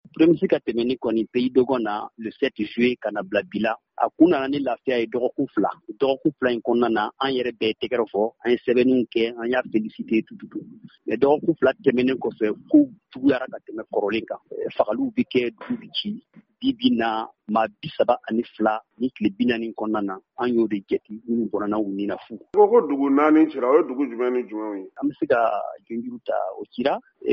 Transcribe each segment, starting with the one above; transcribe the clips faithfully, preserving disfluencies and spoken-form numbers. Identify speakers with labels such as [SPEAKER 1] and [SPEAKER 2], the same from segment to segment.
[SPEAKER 1] premier ka tɛmɛni kɔni pays dogon na le sept juillet kana bila bila a kun nana ni lafiya ye dɔgɔkun fila dɔgɔkun fila in kɔnɔna na an yɛrɛ bɛɛ tɛgɛrɛ fɔ an ye sɛbɛnniw kɛ an y'a félicité tututu mais dɔgɔkun fila tɛmɛnen kɔfɛ ko juguyara ka tɛmɛ kɔrɔlen kan fagaliw bi kɛ dugu bi ci bibi na maa bi saba ani fila ni tile bi naani kɔnɔna na an y'o de jate minnu bɔnna u ni na fu
[SPEAKER 2] ko ko dugu naani cira o ye dugu jumɛn ni jumɛn ye
[SPEAKER 1] an bɛ se ka junjuru ta o cira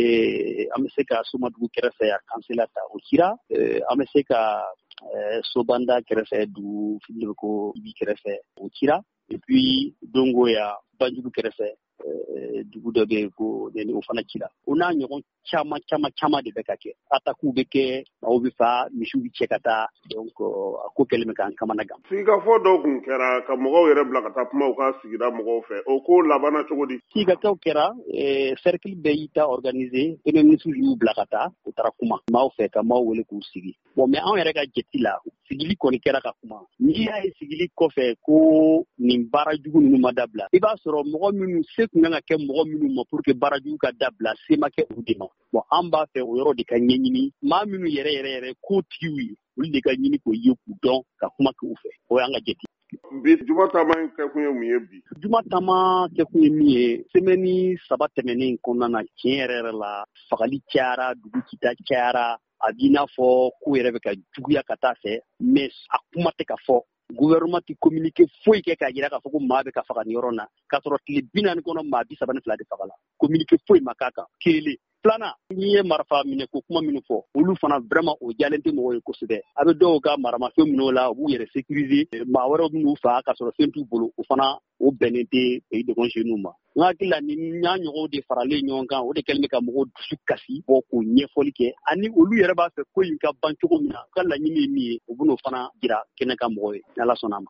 [SPEAKER 1] an bɛ se ka Somadugu kɛrɛfɛ a Kansela ta o cira an bɛ se ka Sobanda kɛrɛfɛ dugu fili ko Ibi kɛrɛfɛ o cira et puis Dongo ya Banjugu kɛrɛfɛ dugu dɔ bɛ ko o fana cira o n'a ɲɔgɔn caman caman caman de bɛ ka kɛ attaques bɛ kɛ maaw bɛ fa misiw bɛ cɛ ka taa donc a ko kɛlen bɛ k'an kamana gan.
[SPEAKER 2] Sigikafɔ dɔw kun kɛra ka mɔgɔw yɛrɛ bila ka taa kuma u ka sigida mɔgɔw fɛ o ko labanna cogo di.
[SPEAKER 1] Sigikafɔw kɛra cercle bɛɛ y'i ta organiser premier ministre y'u bila ka taa u taara kuma maaw fɛ ka maaw wele k'u sigi bon mais anw yɛrɛ ka jate la sigili kɔni kɛra ka kuma n'i y'a ye sigili kɔfɛ ko nin baara jugu ninnu ma dabila i b'a sɔrɔ mɔgɔ minnu se tun kan ka kɛ mɔgɔ minnu ma pour que baara jugu ka dabila se ma kɛ u de ma bon an b'a fɛ o yɔrɔ de ka ɲɛɲini maa minnu yɛrɛ yɛrɛ yɛrɛ ko tigiw ye olu de ka ɲini k'o ye k'u dɔn ka kuma k'u fɛ o y'an ka jate.
[SPEAKER 2] Bi juma taama in kɛkun ye mun ye bi.
[SPEAKER 1] Juma taama kɛkun ye min ye semaine saba tɛmɛnen kɔnɔna na tiɲɛ yɛrɛ yɛrɛ la fagali cayara dugu kita cayara a b'i n'a fɔ ko yɛrɛ bɛ ka juguya ka taa fɛ mais a kuma tɛ ka fɔ gouvernement ti communiqué foyi kɛ k'a jira k'a fɔ ko maa bɛ ka faga nin yɔrɔ na k'a sɔrɔ tile bi naani kɔnɔ maa bi saba ni fila de fagala communiqué foyi ma k'a kan kelen filanan n'i ye marifa minɛ ko kuma minnu fɔ olu fana vraiment o jalen tɛ mɔgɔw ye kosɛbɛ a bɛ dɔw ka maramafɛn minnu la u b'u yɛrɛ sécuriser maa wɛrɛw minnu faga k'a sɔrɔ fɛn t'u bolo o fana o bɛnnen tɛ pays dogon jeunes ma n hakili la ni n'a ɲɔgɔnw de faralen ɲɔgɔn kan o de kɛlen bɛ ka mɔgɔw dusu kasi bɔ k'o ɲɛfɔli kɛ ani olu yɛrɛ b'a fɛ ko in ka ban cogo min na u ka laɲini ye min ye u bɛn'o fana jira kɛnɛ kan mɔgɔw ye ni Ala sɔnna a ma.